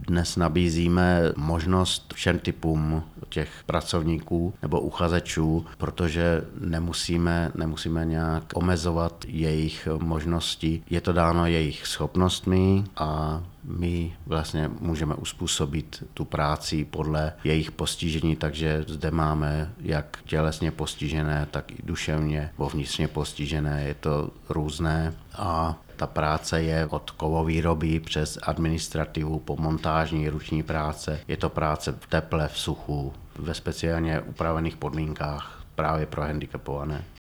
Dnes nabízíme možnost všem typům těch pracovníků nebo uchazečů, protože nemusíme nějak omezovat jejich možnosti. Je to dáno jejich schopnostmi a my vlastně můžeme uspůsobit tu práci podle jejich postižení, takže zde máme jak tělesně postižené, tak i duševně nebo vnitřně postižené, je to různé a ta práce je od kovovýroby přes administrativu po montážní ruční práce. Je to práce v teple, v suchu, ve speciálně upravených podmínkách právě pro handicapované.